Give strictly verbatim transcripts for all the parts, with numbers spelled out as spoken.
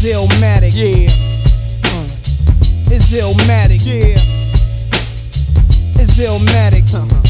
It's Illmatic. Yeah. Uh, it's Illmatic. Yeah. It's Illmatic.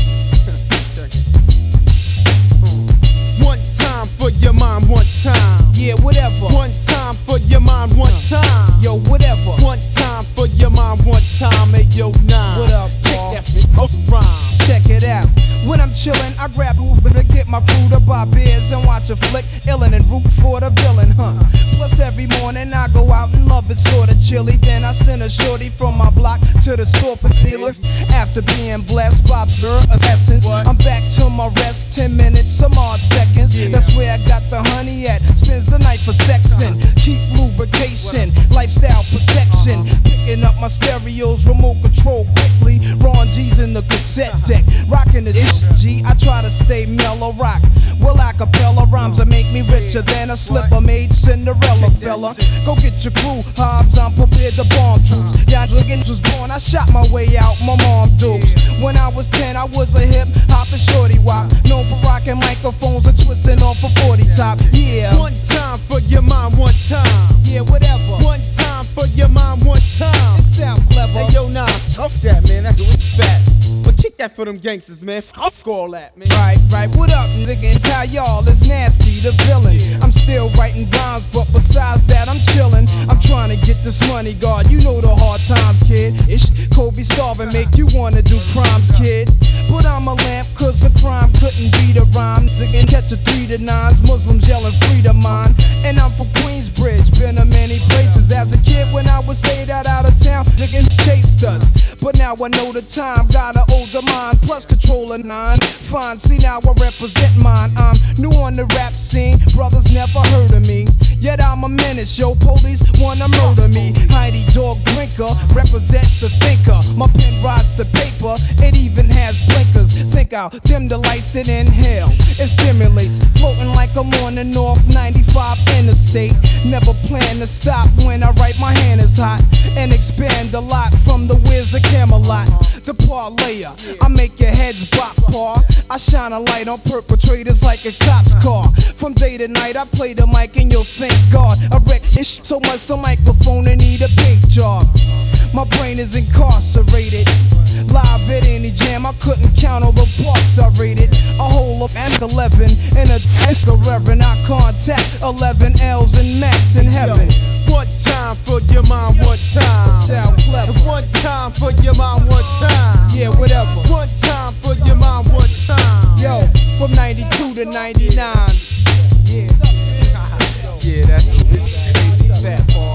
One time for your mind, one time. Yeah, whatever. One time for your mind, one time. Yo, whatever. One time for your mind, one time. Hey, yo, nine. What up, Kick Paul? that shit off rhyme. Check it out. When I'm chillin', I grab Uber to get my crew to buy beers and watch a flick, illin' and root for the villain, huh? Plus every morning I go out and love it sorta chilly. Then I send a shorty from my block to the store for dealer. After being blessed by her essence, I'm back to my rest. Ten minutes, some odd seconds. That's where I got the honey at. Spends the night for sexin'. Keep lubrication, lifestyle protection. Picking up my stereos, remote control quickly. Ron G's in the cassette deck, rockin' the ish G. I try to stay mellow rock. Well, acapella rhymes that make me richer than a slipper made Cinderella fella. Go get your crew, Hobbs, I'm prepared to bomb troops. Yeah, Liggins was born, I shot my way out, my mom dukes. When I was ten, I was a hip hop and shorty wop, known for rocking microphones and twisting off a forty top. Yeah. One time for your mind, one time. Yeah, whatever. One time for your mind, one time. It sound clever. Hey, yo, nah, fuck that, man. That's what's fat. But kick that for them gangsters, man. Fuck all that, man. Right, right. What up, niggas? How y'all? It's Nasty, the villain. I'm still writing rhymes, but besides that, I'm chillin'. I'm trying to get this money, God. You know the hard times, kid. Ish, Kobe starving, make you wanna do crimes, kid. But I'm a lamp, cause a crime couldn't beat a rhyme. Again, catch a three to nines, Muslims yelling free to mine. And I'm from Queensbridge, been to many places. As a kid, when I was say that out of town, niggas chased us. But now I know the time, got an older mind, plus control of nine. Fine, see now I represent mine. I'm new on the rap scene, brothers never heard of me. Yet I'm a menace, yo, police wanna murder me. Heidi dog drinker, represent the thinker. My pen rides the paper, it even has blinkers. Think I'll dim the lights, then inhale. It stimulates, floating like I'm on the North ninety-five interstate. Never plan to stop when I write, my hand is hot. And expand a lot from the Wiz to Camelot. The parlayer, I make your heads bop, paw. I shine a light on perpetrators like a cop's car. From day to night, I play the mic and you'll thank God. I wreck ish so much the microphone and need a big job. My brain is incarcerated. Live at any jam, I couldn't count all the parks I rated. A whole of and eleven and a extra reverend. I contact eleven L's and Max in heaven. One time for your mind, one time. Sound clever. One time for your mind, one time. Yeah, whatever. One time for your mind, one time. Yo, from ninety-two to ninety-nine. Yeah. Yeah, that's it's crazy. Fat Paul.